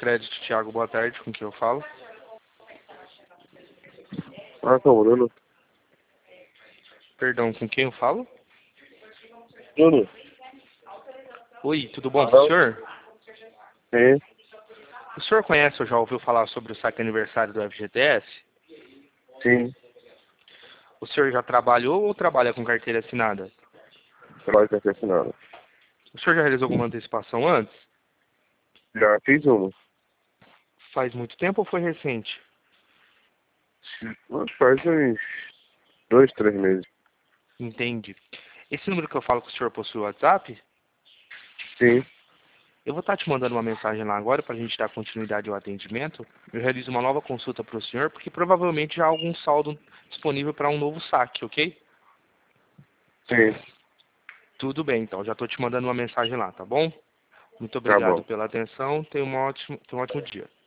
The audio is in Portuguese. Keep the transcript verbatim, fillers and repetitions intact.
crédito, Thiago, boa tarde, com quem eu falo? Ah, tá, Bruno. Perdão, com quem eu falo? Bruno. Oi, tudo bom com o senhor? Sim, O senhor conhece ou já ouviu falar sobre o saque aniversário do F G T S? sim. O senhor já trabalhou ou trabalha com carteira assinada? Trabalho com assinado. O senhor já realizou alguma antecipação antes? Já fiz uma. Faz muito tempo ou foi recente? Mas faz uns dois, três meses. Entende. Esse número que eu falo que o senhor possui o WhatsApp? Sim, Eu vou estar te mandando uma mensagem lá agora para a gente dar continuidade ao atendimento. Eu realizo uma nova consulta para o senhor, porque provavelmente já há algum saldo disponível para um novo saque, ok? sim. Tudo bem, então. Já estou te mandando uma mensagem lá, tá bom? Muito Tá obrigado bom. pela atenção. Tenha um ótimo, tenha um ótimo dia.